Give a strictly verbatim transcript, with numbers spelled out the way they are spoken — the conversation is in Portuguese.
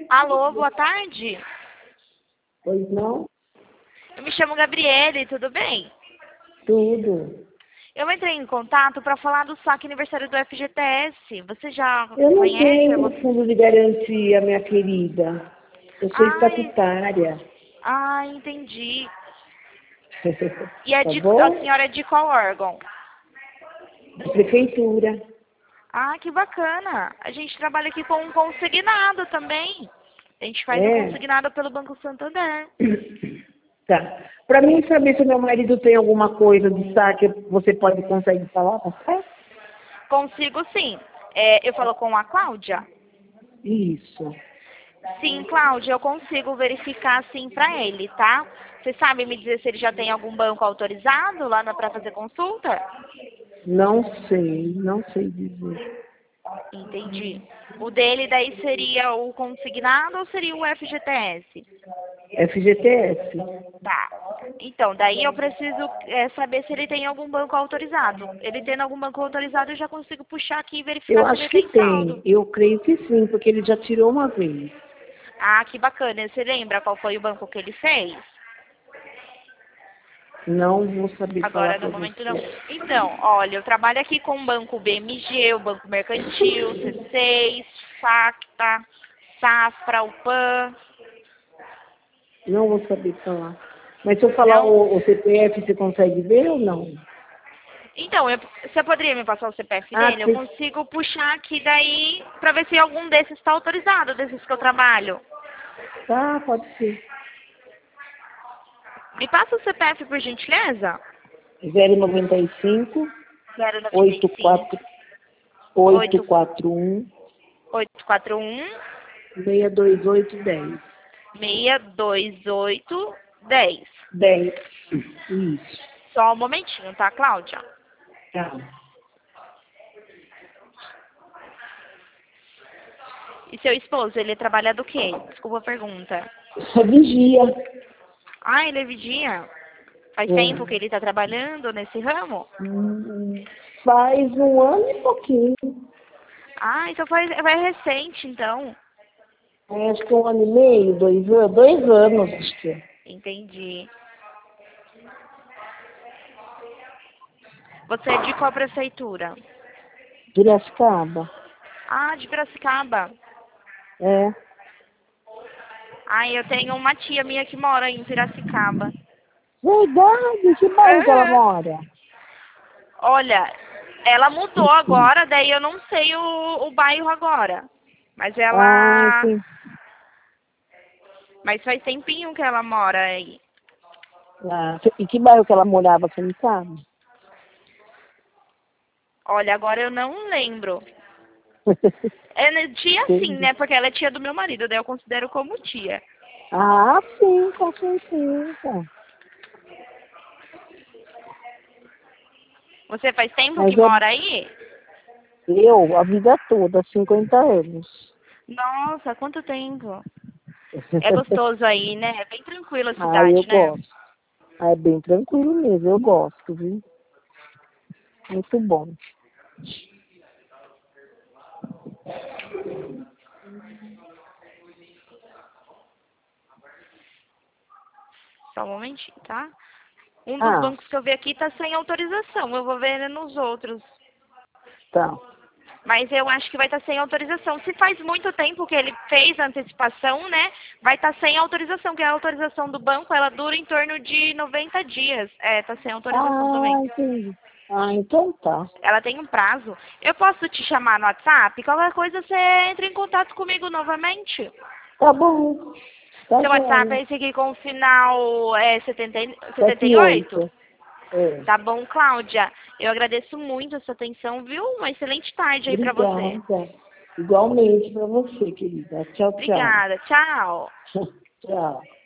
Alô, boa tarde. Pois não? Eu me chamo Gabriele, tudo bem? Tudo. Eu entrei em contato para falar do saque aniversário do F G T S. Você já Eu não conhece? tenho fundo de garantia, minha querida. Eu sou Ai, estatutária. ah, entendi. E é Tá de, a bom? senhora é de qual órgão? Da prefeitura. Ah, que bacana. A gente trabalha aqui com um consignado também. A gente faz o É? consignado pelo Banco Santander. Tá. Para mim saber se meu marido tem alguma coisa de saque, você pode consegue falar, tá? Consigo sim. É, eu falo com a Cláudia? Isso. Sim, Cláudia, eu consigo verificar sim para ele, tá? Você sabe me dizer se ele já tem algum banco autorizado lá para fazer consulta? Não sei, não sei dizer. Entendi. O dele daí seria o consignado ou seria o F G T S? F G T S. Tá. Então, daí eu preciso é, saber se ele tem algum banco autorizado. Ele tendo algum banco autorizado, eu já consigo puxar aqui e Eu verificar se ele acho que tem tem. saldo. Eu creio que sim, porque ele já tirou uma vez. Ah, que bacana. Você lembra qual foi o banco que ele fez? Não vou saber falar Agora, para no momento, não. você. Então, olha, eu trabalho aqui com o Banco B M G, o Banco Mercantil, C seis, Facta, Safra, o Pan. Não vou saber falar. Mas se eu falar Não? o, o C P F, você consegue ver ou não? Então, eu, você poderia me passar o C P F Ah, dele? Eu você... consigo puxar aqui daí pra ver se algum desses está autorizado, desses que eu trabalho. Tá, pode ser. Me passa o C P F, por gentileza? zero noventa e cinco, zero nove oito cinco, quatro, oito oito quatro um, oito quatro um, seis dois oito dez. seis dois oito dez. dez. Isso. Só um momentinho, tá, Cláudia? Tá. E seu esposo, ele trabalha do quê? Desculpa a pergunta. Só vigia. Ah, ele é vigia? Faz tempo que É. ele está trabalhando nesse ramo? Hum, Faz um ano e pouquinho. Ah, então foi, foi recente, então. É, acho que um ano e meio, dois anos, dois anos, acho que é. Entendi. Você é de qual prefeitura? Piracicaba. Ah, de Piracicaba. É. Ah, eu tenho uma tia minha que mora em Piracicaba. Verdade, que bairro que ela Aham. mora? Olha, ela mudou agora, daí eu não sei o, o bairro agora. Mas Ah, ela. sim. Mas faz tempinho que ela mora aí. Ah, e que bairro que ela morava, você não sabe? Olha, agora eu não lembro. É né, tia sim, Entendi. né? Porque ela é tia do meu marido, daí eu considero como tia. Ah, sim, com certeza. Você faz tempo que Mas é mora aí? eu, a vida toda, cinquenta anos. Nossa, quanto tempo. É gostoso aí, né? É bem tranquila a Ah, eu cidade, né? gosto. Ah, é bem tranquilo mesmo, eu gosto, viu? Muito bom. Só um momentinho, tá? Um dos Ah, bancos que eu vi aqui tá sem autorização. Eu vou ver nos outros. tá. Mas eu acho que vai estar sem autorização. Se faz muito tempo que ele fez a antecipação, né? Vai estar sem autorização, que a autorização do banco, ela dura em torno de noventa dias. É, tá sem autorização Ah, também. entendi. Ah, então tá. Ela tem um prazo. Eu posso te chamar no WhatsApp? Qualquer coisa você entra em contato comigo novamente. Tá bom. Tá Seu WhatsApp joia. é esse aqui com o final é, setenta, e- setenta Sete e e oito? oito. É. Tá bom, Cláudia. Eu agradeço muito a sua atenção, viu? Uma excelente tarde aí pra você. Obrigada. Igualmente para você, querida. Tchau, tchau. Obrigada. Tchau. Tchau.